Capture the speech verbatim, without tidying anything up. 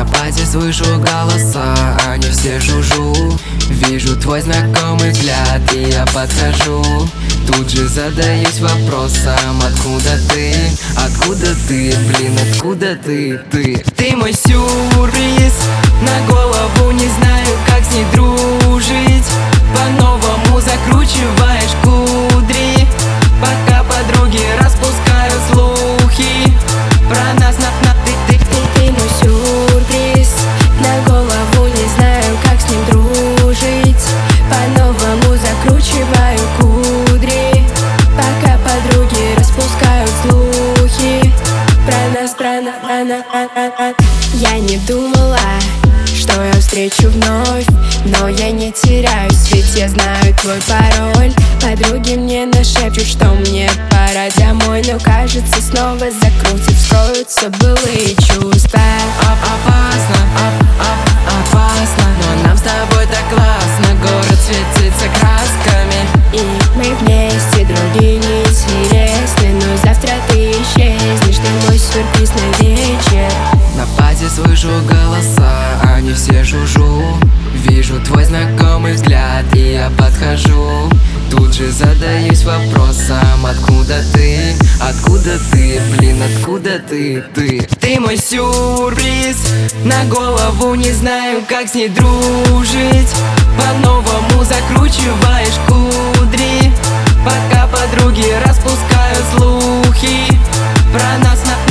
На базе слышу голоса, они все жужжу. Вижу твой знакомый взгляд, и я подхожу. Тут же задаюсь вопросом: откуда ты? Откуда ты? Блин, откуда ты? Ты Ты мой сюрприз. На голову не знаю, как с ней дружить. По-новому закручиваешь кудри, пока подруги распускают слухи про нас. На, на, ты, ты, ты, Ты мой сюрприз. На голову не знаю, как с ним дружить. По-новому закручиваю кудри, пока подруги распускают слухи про нас, про нас, про нас, про нас. Я не думала, что я встречу вновь, но я не теряюсь, ведь я знаю твой пароль. Подруги мне нашепчут, что мне пора домой, но кажется, снова закрутит, вскроются былые чувства. Опасно, оп, оп, опасно, но нам с тобой так классно. Город светится красками, И мы вместе, другие неинтересны, но завтра ты исчезнешь, ты мой сюрприз на вечер. на базе слышу голоса, они все жужжу. Вижу твой знакомый взгляд, и я подхожу. Тут же задаюсь вопросом: откуда ты? Откуда ты? Блин, откуда ты? Ты Ты мой сюрприз. На голову не знаю, как с ней дружить. По-новому закручиваешь кудри, пока подруги распускают слухи про нас. На